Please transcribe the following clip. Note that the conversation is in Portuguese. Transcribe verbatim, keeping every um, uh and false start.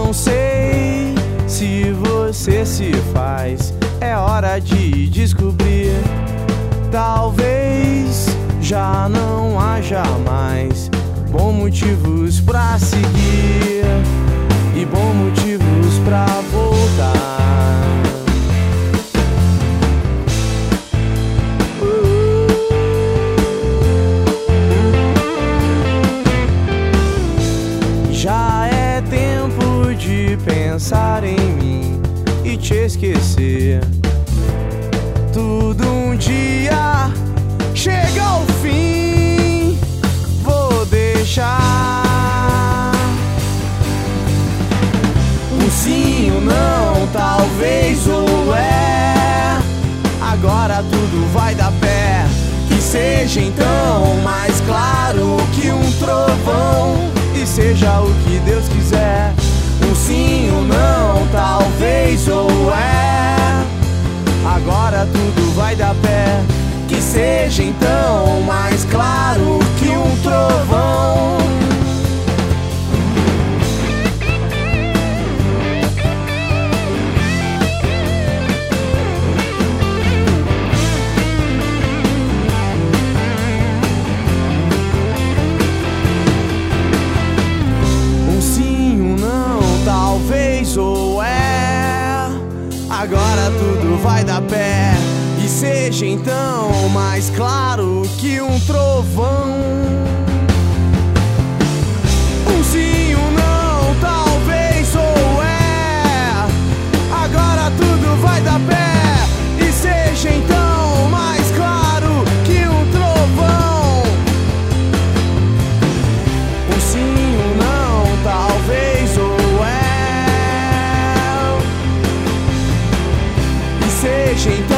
não sei se você se faz, é hora de descobrir. Talvez já não haja mais bons motivos pra seguir e bons motivos pra voltar. Já é tempo de pensar em mim e te esquecer. Tudo um dia chega ao fim, vou deixar um sim, um não, talvez ou é. Agora tudo vai dar pé, que seja então mais claro que um trovão, e seja o que Deus quiser. Um sim, um não, talvez ou é. Agora tudo vai dar pé, que seja então mais claro que um trovão. Um sim, um não, talvez ou é. Agora tudo vai dar pé, e seja então mais claro que um trovão. Um sim, um não, talvez ou é. Agora tudo vai dar pé, e seja então mais claro que um trovão. Um sim, um não, talvez ou é. E seja então